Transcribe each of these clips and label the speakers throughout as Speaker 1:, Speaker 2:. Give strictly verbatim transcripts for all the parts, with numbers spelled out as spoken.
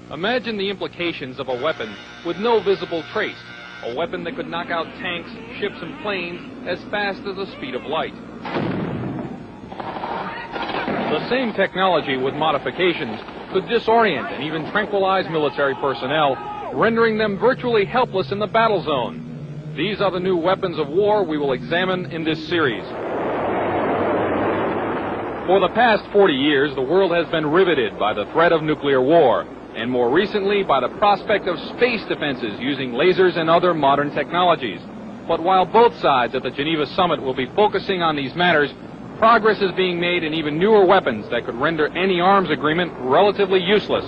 Speaker 1: Imagine the implications of a weapon with no visible trace, a weapon that could knock out tanks, ships, and planes as fast as the speed of light. The same technology with modifications could disorient and even tranquilize military personnel, rendering them virtually helpless in the battle zone. These are the new weapons of war we will examine in this series. For the past forty years, the world has been riveted by the threat of nuclear war, and more recently by the prospect of space defenses using lasers and other modern technologies. But while both sides at the Geneva summit will be focusing on these matters, progress is being made in even newer weapons that could render any arms agreement relatively useless.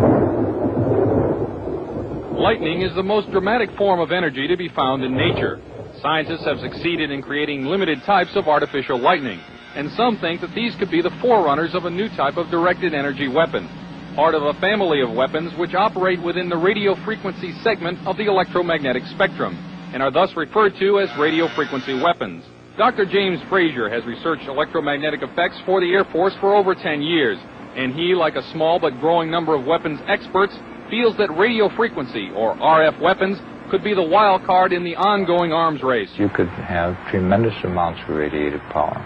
Speaker 1: Lightning is the most dramatic form of energy to be found in nature. Scientists have succeeded in creating limited types of artificial lightning, and some think that these could be the forerunners of a new type of directed energy weapon, part of a family of weapons which operate within the radio frequency segment of the electromagnetic spectrum, and are thus referred to as radio frequency weapons. Doctor James Frazier has researched electromagnetic effects for the Air Force for over ten years, and he, like a small but growing number of weapons experts, feels that radio frequency, or R F weapons, could be the wild card in the ongoing arms race.
Speaker 2: You could have tremendous amounts of radiative power.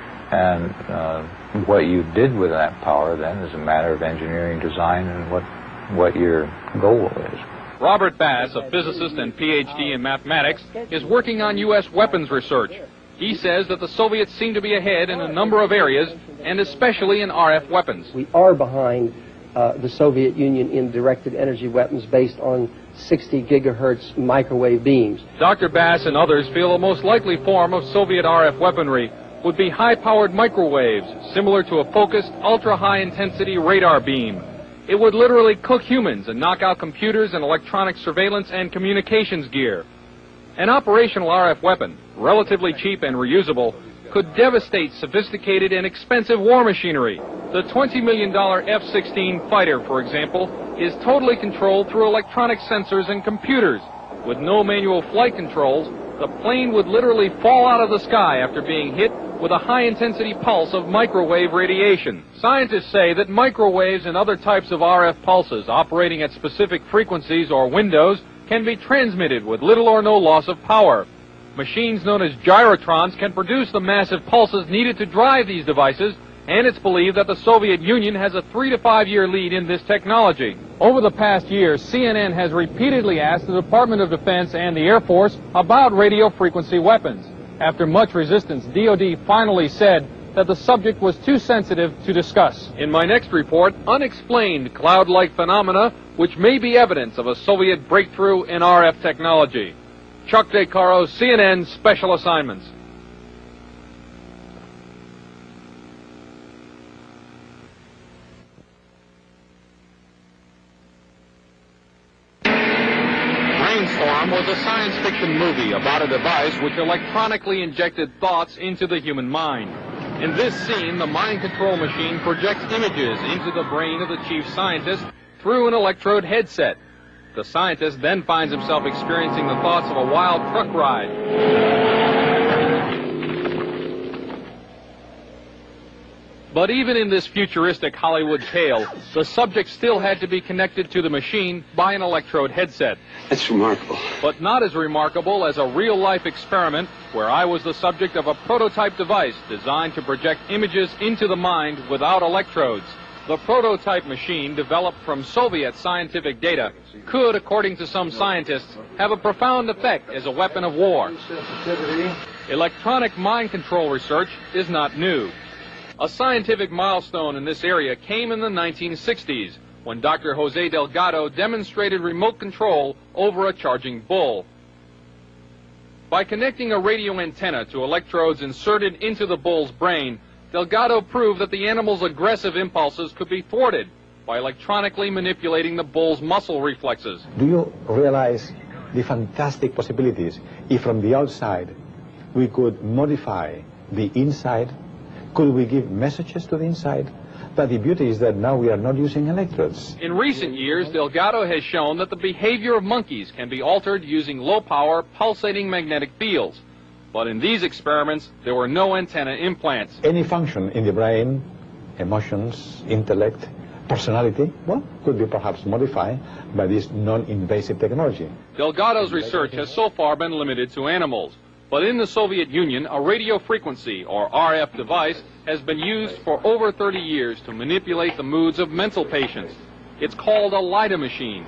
Speaker 2: And uh, what you did with that power then is a matter of engineering design and what, what your goal is.
Speaker 1: Robert Bass, a physicist and P H D in mathematics, is working on U S weapons research. He says that the Soviets seem to be ahead in a number of areas, and especially in R F weapons.
Speaker 3: We are behind uh, the Soviet Union in directed energy weapons based on sixty gigahertz microwave beams.
Speaker 1: Doctor Bass and others feel the most likely form of Soviet R F weaponry would be high-powered microwaves, similar to a focused, ultra-high-intensity radar beam. It would literally cook humans and knock out computers and electronic surveillance and communications gear. An operational R F weapon, relatively cheap and reusable, could devastate sophisticated and expensive war machinery. The twenty million dollar F sixteen fighter, for example, is totally controlled through electronic sensors and computers. With no manual flight controls, the plane would literally fall out of the sky after being hit with a high-intensity pulse of microwave radiation. Scientists say that microwaves and other types of R F pulses operating at specific frequencies or windows can be transmitted with little or no loss of power. Machines known as gyrotrons can produce the massive pulses needed to drive these devices, and it's believed that the Soviet Union has a three to five year lead in this technology. Over the past year, C N N has repeatedly asked the Department of Defense and the Air Force about radio frequency weapons. After much resistance, D O D finally said that the subject was too sensitive to discuss. In my next report, unexplained cloud-like phenomena which may be evidence of a Soviet breakthrough in R F technology. Chuck DeCaro, C N N Special Assignments. Brainstorm was a science fiction movie about a device which electronically injected thoughts into the human mind. In this scene, the mind control machine projects images into the brain of the chief scientist through an electrode headset. The scientist then finds himself experiencing the thoughts of a wild truck ride. But even in this futuristic Hollywood tale, the subject still had to be connected to the machine by an electrode headset.
Speaker 4: That's remarkable.
Speaker 1: But not as remarkable as a real-life experiment where I was the subject of a prototype device designed to project images into the mind without electrodes. The prototype machine, developed from Soviet scientific data, could, according to some scientists, have a profound effect as a weapon of war. Electronic mind control research is not new. A scientific milestone in this area came in the nineteen sixties, when Doctor Jose Delgado demonstrated remote control over a charging bull. By connecting a radio antenna to electrodes inserted into the bull's brain, Delgado proved that the animal's aggressive impulses could be thwarted by electronically manipulating the bull's muscle reflexes.
Speaker 5: Do you realize the fantastic possibilities if from the outside we could modify the inside? Could we give messages to the inside? But the beauty is that now we are not using electrodes.
Speaker 1: In recent years, Delgado has shown that the behavior of monkeys can be altered using low-power, pulsating magnetic fields. But in these experiments, there were no antenna implants.
Speaker 5: Any function in the brain, emotions, intellect, personality, well, could be perhaps modified by this non-invasive technology.
Speaker 1: Delgado's research has so far been limited to animals, but in the Soviet Union, a radio frequency, or R F device, has been used for over thirty years to manipulate the moods of mental patients. It's called a LIDA machine.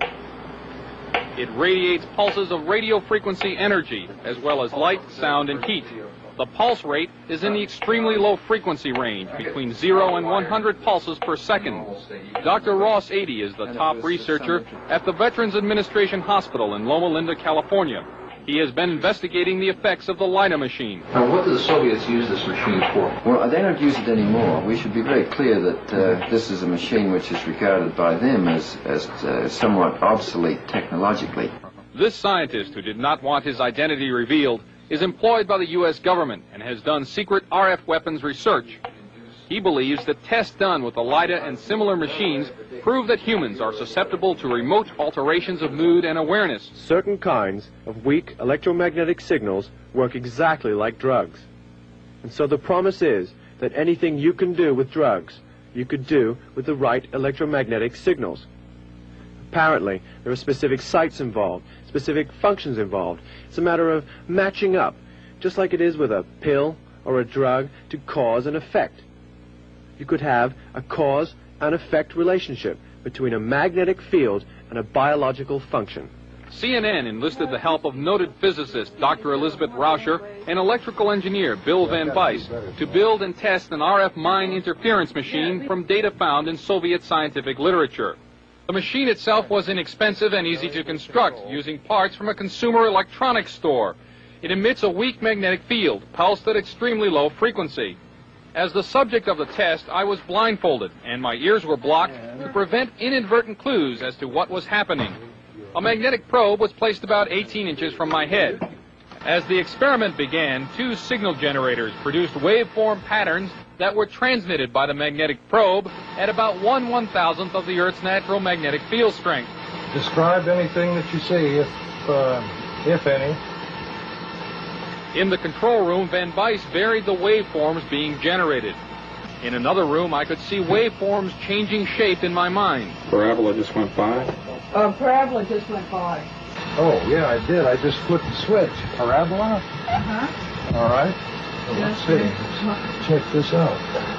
Speaker 1: It radiates pulses of radio frequency energy, as well as light, sound, and heat. The pulse rate is in the extremely low frequency range, between zero and one hundred pulses per second. Doctor Ross Adey is the top researcher at the Veterans Administration Hospital in Loma Linda, California. He has been investigating the effects of the LIDA machine.
Speaker 4: Now, what do the Soviets use this machine for? Well, they don't use it anymore. We should be very clear that uh, this is a machine which is regarded by them as, as uh, somewhat obsolete technologically.
Speaker 1: This scientist, who did not want his identity revealed, is employed by the U S government and has done secret R F weapons research. He believes that tests done with the LIDA and similar machines prove that humans are susceptible to remote alterations of mood and awareness.
Speaker 6: Certain kinds of weak electromagnetic signals work exactly like drugs. And so the promise is that anything you can do with drugs, you could do with the right electromagnetic signals. Apparently, there are specific sites involved, specific functions involved. It's a matter of matching up, just like it is with a pill or a drug, to cause and effect. You could have a cause and effect relationship between a magnetic field and a biological function.
Speaker 1: C N N enlisted the help of noted physicist Doctor Elizabeth Rauscher and electrical engineer Bill Van Bice to build and test an R F mine interference machine from data found in Soviet scientific literature. The machine itself was inexpensive and easy to construct, using parts from a consumer electronics store. It emits a weak magnetic field, pulsed at extremely low frequency. As the subject of the test, I was blindfolded, and my ears were blocked to prevent inadvertent clues as to what was happening. A magnetic probe was placed about eighteen inches from my head. As the experiment began, two signal generators produced waveform patterns that were transmitted by the magnetic probe at about one one-thousandth of the Earth's natural magnetic field strength.
Speaker 7: Describe anything that you see, if, uh, if any.
Speaker 1: In the control room, Van Bice varied the waveforms being generated. In another room, I could see waveforms changing shape in my mind.
Speaker 8: Parabola just went by?
Speaker 9: Uh, parabola just went by.
Speaker 7: Oh, yeah, I did. I just flipped the switch. Parabola?
Speaker 9: Uh-huh.
Speaker 7: All right. Well, let's see. Let's check this out.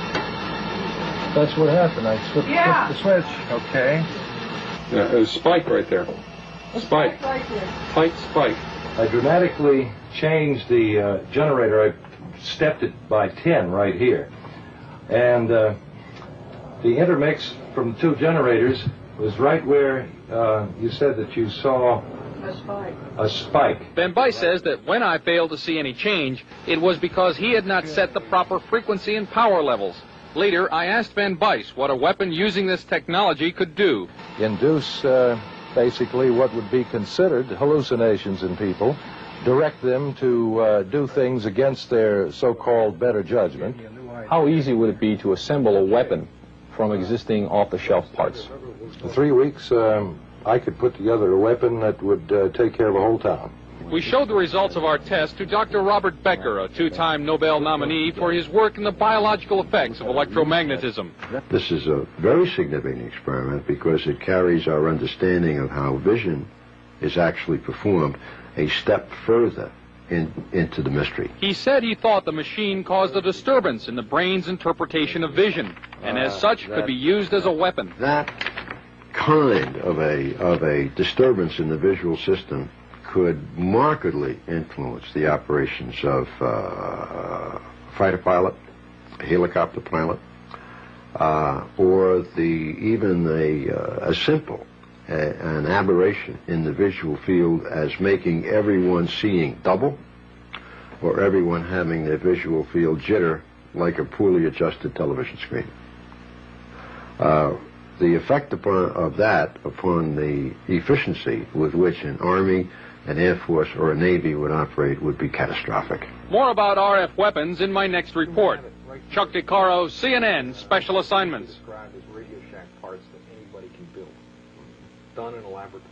Speaker 7: That's what happened. I flipped,
Speaker 9: Yeah.
Speaker 7: flipped the switch. Okay.
Speaker 8: Yeah, there's a spike right there. Spike.
Speaker 9: Right there.
Speaker 8: Tight spike.
Speaker 7: I dramatically changed the uh, generator. I stepped it by ten right here. And uh, the intermix from the two generators was right where uh, you said that you saw
Speaker 9: A spike.
Speaker 7: a spike.
Speaker 1: Van Bice says that when I failed to see any change, it was because he had not set the proper frequency and power levels. Later, I asked Van Bice what a weapon using this technology could do.
Speaker 10: Induce uh, basically what would be considered hallucinations in people, direct them to uh, do things against their so-called better judgment.
Speaker 11: How easy would it be to assemble a weapon from existing off-the-shelf parts?
Speaker 10: In three weeks, um, I could put together a weapon that would uh, take care of a whole town.
Speaker 1: We showed the results of our test to Doctor Robert Becker, a two-time Nobel nominee for his work in the biological effects of electromagnetism.
Speaker 12: This is a very significant experiment because it carries our understanding of how vision is actually performed a step further in, into the mystery.
Speaker 1: He said he thought the machine caused a disturbance in the brain's interpretation of vision, and as such could be used as a weapon.
Speaker 12: That kind of a, of a disturbance in the visual system could markedly influence the operations of uh, a fighter pilot, a helicopter pilot, uh, or the even a, uh, a simple uh, an aberration in the visual field as making everyone seeing double, or everyone having their visual field jitter like a poorly adjusted television screen. Uh, the effect upon, of that upon the efficiency with which an Army, an Air Force, or a Navy would operate would be catastrophic.
Speaker 1: More about R F weapons in my next report. Chuck DeCaro, C N N Special Assignments.
Speaker 13: Described as Radio Shack parts that anybody can build, done in a laboratory.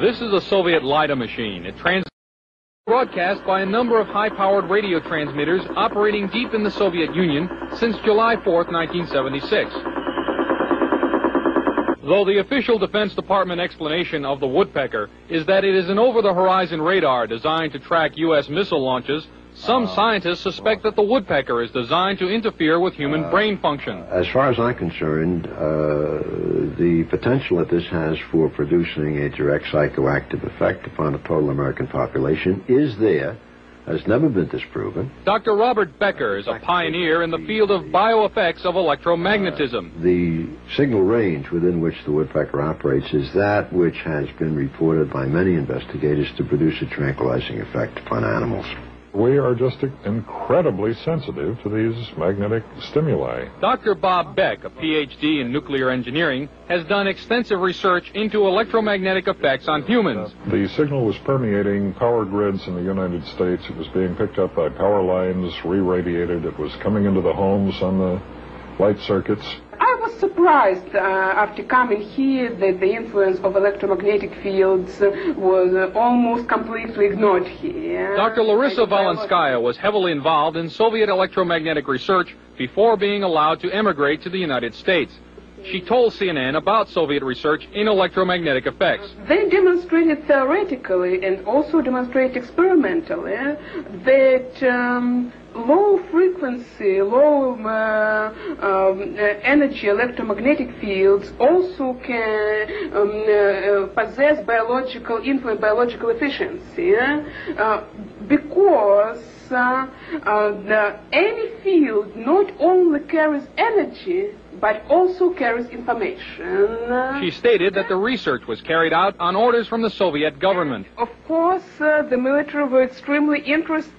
Speaker 1: This is a Soviet LiDAR machine. It trans broadcast by a number of high-powered radio transmitters operating deep in the Soviet Union since July fourth, nineteen seventy-six. Though the official Defense Department explanation of the Woodpecker is that it is an over-the-horizon radar designed to track U S missile launches, some scientists suspect that the Woodpecker is designed to interfere with human brain function.
Speaker 12: As far as I'm concerned, uh, the potential that this has for producing a direct psychoactive effect upon the total American population is there, has never been disproven.
Speaker 1: Doctor Robert Becker is a pioneer in the field of bioeffects of electromagnetism.
Speaker 12: Uh, the signal range within which the Woodpecker operates is that which has been reported by many investigators to produce a tranquilizing effect upon animals.
Speaker 14: We are just incredibly sensitive to these magnetic stimuli.
Speaker 1: Doctor Bob Beck, a P H D in nuclear engineering, has done extensive research into electromagnetic effects on humans.
Speaker 14: The signal was permeating power grids in the United States. It was being picked up by power lines, re-radiated. It was coming into the homes on the light circuits.
Speaker 15: I was surprised uh, after coming here that the influence of electromagnetic fields uh, was uh, almost completely ignored here.
Speaker 1: Doctor Larissa Valenskaya was heavily involved in Soviet electromagnetic research before being allowed to emigrate to the United States. She told C N N about Soviet research in electromagnetic effects.
Speaker 15: They demonstrated theoretically and also demonstrated experimentally that um, low frequency, low uh, um, energy electromagnetic fields also can um, uh, possess biological influence, biological efficiency, uh, because uh, uh, the, any field not only carries energy but also carries information.
Speaker 1: She stated that the research was carried out on orders from the Soviet government.
Speaker 15: Of course, uh, the military were extremely interested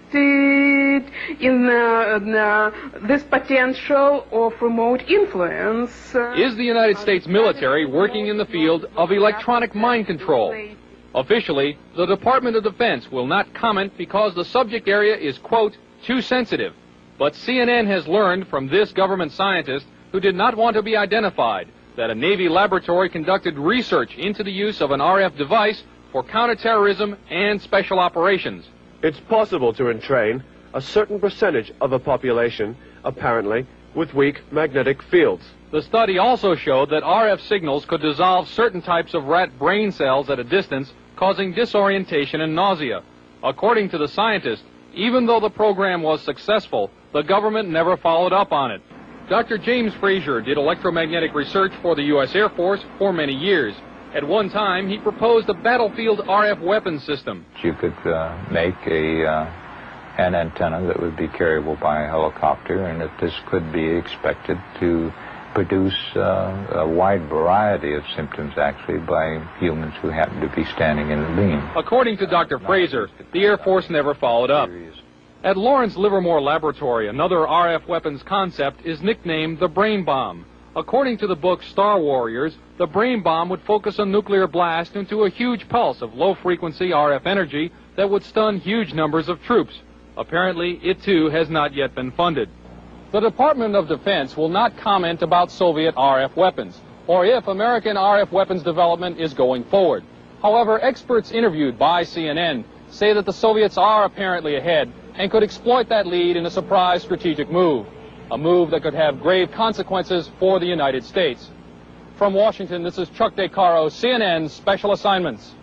Speaker 15: in, uh, in uh, this potential of remote influence.
Speaker 1: Is the United States military working in the field of electronic mind control? Officially, the Department of Defense will not comment because the subject area is, quote, too sensitive. But C N N has learned from this government scientist, who did not want to be identified, that a Navy laboratory conducted research into the use of an R F device for counterterrorism and special operations.
Speaker 6: It's possible to entrain a certain percentage of a population, apparently, with weak magnetic fields.
Speaker 1: The study also showed that R F signals could dissolve certain types of rat brain cells at a distance, causing disorientation and nausea. According to the scientist, even though the program was successful, the government never followed up on it. Doctor James Frazier did electromagnetic research for the U S Air Force for many years. At one time, he proposed a battlefield R F weapons system.
Speaker 2: You could uh, make a uh, an antenna that would be carryable by a helicopter, and that this could be expected to produce uh, a wide variety of symptoms, actually, by humans who happen to be standing in the beam.
Speaker 1: According to Doctor Fraser, the Air Force never followed up. At Lawrence Livermore Laboratory, another R F weapons concept is nicknamed the brain bomb. According to the book Star Warriors, the brain bomb would focus a nuclear blast into a huge pulse of low-frequency R F energy that would stun huge numbers of troops. Apparently, it too has not yet been funded. The Department of Defense will not comment about Soviet R F weapons, or if American R F weapons development is going forward. However, experts interviewed by C N N say that the Soviets are apparently ahead and could exploit that lead in a surprise strategic move, a move that could have grave consequences for the United States. From Washington, this is Chuck DeCaro, C N N Special Assignments.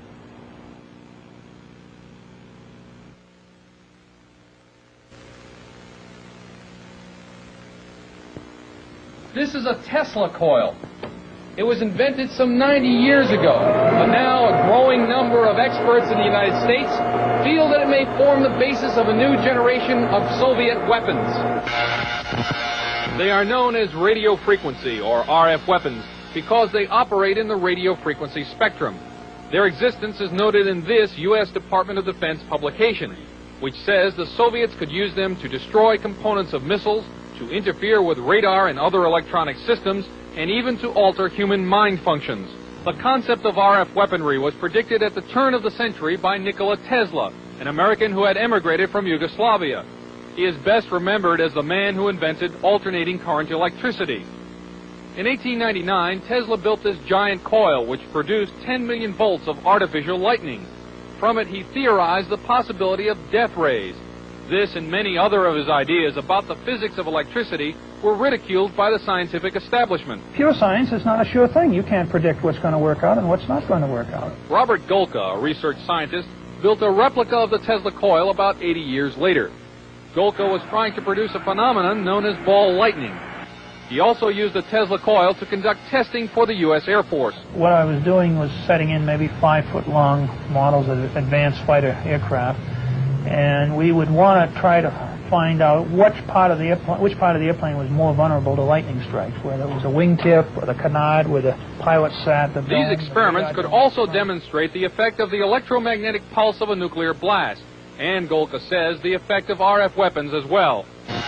Speaker 1: This is a Tesla coil. It was invented some ninety years ago, but now a growing number of experts in the United States feel that it may form the basis of a new generation of Soviet weapons. They are known as radio frequency, or R F weapons, because they operate in the radio frequency spectrum. Their existence is noted in this U S Department of Defense publication, which says the Soviets could use them to destroy components of missiles, to interfere with radar and other electronic systems, and even to alter human mind functions. The concept of R F weaponry was predicted at the turn of the century by Nikola Tesla, an American who had emigrated from Yugoslavia. He is best remembered as the man who invented alternating current electricity. In eighteen ninety-nine, Tesla built this giant coil which produced ten million volts of artificial lightning. From it, he theorized the possibility of death rays. This and many other of his ideas about the physics of electricity were ridiculed by the scientific establishment.
Speaker 16: Pure science is not a sure thing. You can't predict what's going to work out and what's not going to work out.
Speaker 1: Robert Golka, a research scientist, built a replica of the Tesla coil about eighty years later. Golka was trying to produce a phenomenon known as ball lightning. He also used the Tesla coil to conduct testing for the U S Air Force.
Speaker 16: What I was doing was setting in maybe five-foot-long models of advanced fighter aircraft, and we would want to try to find out which part of the airplane, which part of the airplane was more vulnerable to lightning strikes, whether it was a wingtip or the canard where the pilot sat. The
Speaker 1: These
Speaker 16: dome,
Speaker 1: experiments could also demonstrate the effect of the electromagnetic pulse of a nuclear blast, and Golka says the effect of R F weapons as well.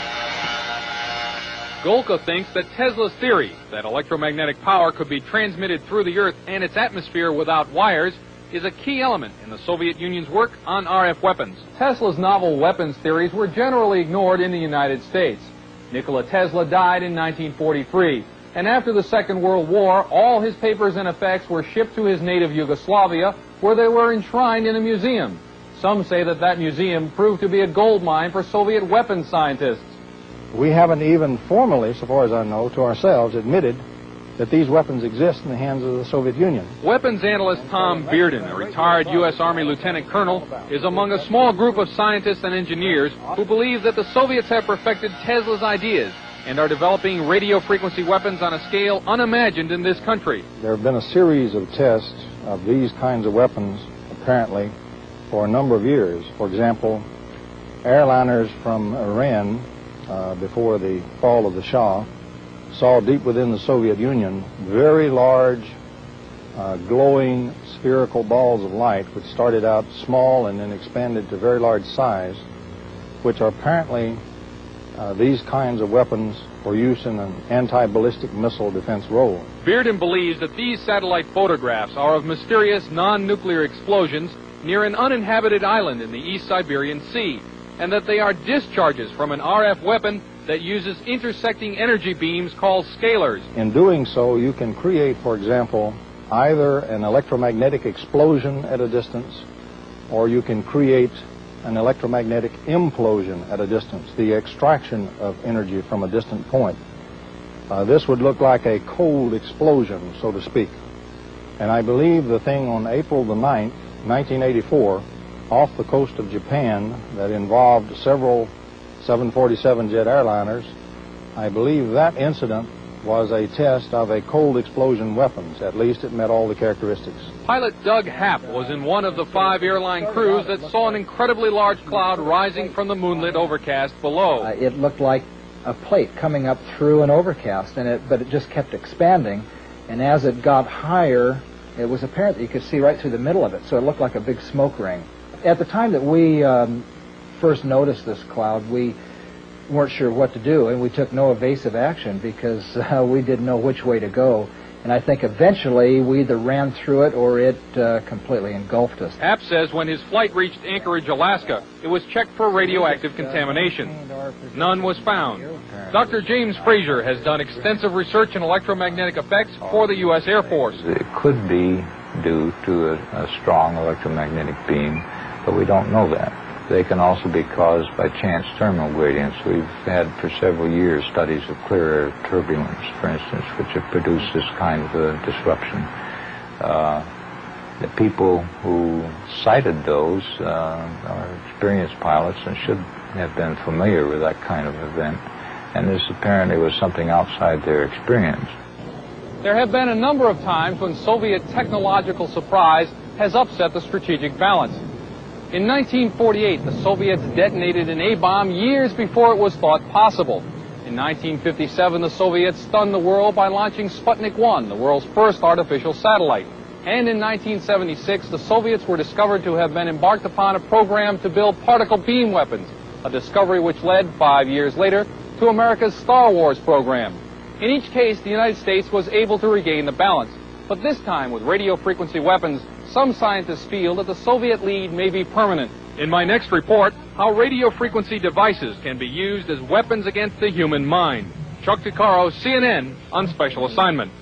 Speaker 1: Golka thinks that Tesla's theory that electromagnetic power could be transmitted through the Earth and its atmosphere without wires is a key element in the Soviet Union's work on R F weapons. Tesla's novel weapons theories were generally ignored in the United States. Nikola Tesla died in nineteen forty-three, and after the Second World War, all his papers and effects were shipped to his native Yugoslavia, where they were enshrined in a museum. Some say that that museum proved to be a gold mine for Soviet weapons scientists.
Speaker 17: We haven't even formally, so far as I know, to ourselves admitted that these weapons exist in the hands of the Soviet Union.
Speaker 1: Weapons analyst Tom Bearden, a retired U S Army lieutenant colonel, is among a small group of scientists and engineers who believe that the Soviets have perfected Tesla's ideas and are developing radio frequency weapons on a scale unimagined in this country.
Speaker 17: There have been a series of tests of these kinds of weapons, apparently, for a number of years. For example, airliners from Iran, uh, before the fall of the Shah, saw deep within the Soviet Union very large, uh, glowing spherical balls of light, which started out small and then expanded to very large size, which are apparently uh, these kinds of weapons for use in an anti-ballistic missile defense role.
Speaker 1: Bearden believes that these satellite photographs are of mysterious non-nuclear explosions near an uninhabited island in the East Siberian Sea, and that they are discharges from an R F weapon that uses intersecting energy beams called scalars.
Speaker 17: In doing so, you can create, for example, either an electromagnetic explosion at a distance, or you can create an electromagnetic implosion at a distance, the extraction of energy from a distant point. Uh, this would look like a cold explosion, so to speak. And I believe the thing on April the ninth, nineteen eighty-four, off the coast of Japan, that involved several seven forty-seven jet airliners, I believe that incident was a test of a cold explosion weapons. At least it met all the characteristics.
Speaker 1: Pilot Doug Happ was in one of the five airline crews that saw an incredibly large cloud rising from the moonlit overcast below.
Speaker 18: Uh, it looked like a plate coming up through an overcast, and it, but it just kept expanding, and as it got higher, it was apparent that you could see right through the middle of it, so it looked like a big smoke ring. At the time that we um, first noticed this cloud, we weren't sure what to do, and we took no evasive action because uh, we didn't know which way to go. And I think eventually we either ran through it or it uh, completely engulfed us.
Speaker 1: Happ says when his flight reached Anchorage, Alaska, it was checked for radioactive contamination. None was found. Doctor James Fraser has done extensive research in electromagnetic effects for the U S Air Force.
Speaker 2: It could be due to a, a strong electromagnetic beam, but we don't know that. They can also be caused by chance thermal gradients. We've had for several years studies of clear air turbulence, for instance, which have produced this kind of a disruption. Uh, the people who cited those uh, are experienced pilots and should have been familiar with that kind of event, and this apparently was something outside their experience.
Speaker 1: There have been a number of times when Soviet technological surprise has upset the strategic balance. In nineteen forty-eight, the Soviets detonated an A-bomb years before it was thought possible. In nineteen fifty-seven, the Soviets stunned the world by launching Sputnik one, the world's first artificial satellite. And in nineteen seventy-six, the Soviets were discovered to have been embarked upon a program to build particle beam weapons, a discovery which led, five years later, to America's Star Wars program. In each case, the United States was able to regain the balance. But this time, with radio frequency weapons, some scientists feel that the Soviet lead may be permanent. In my next report, how radio frequency devices can be used as weapons against the human mind. Chuck DeCaro, C N N, on special assignment.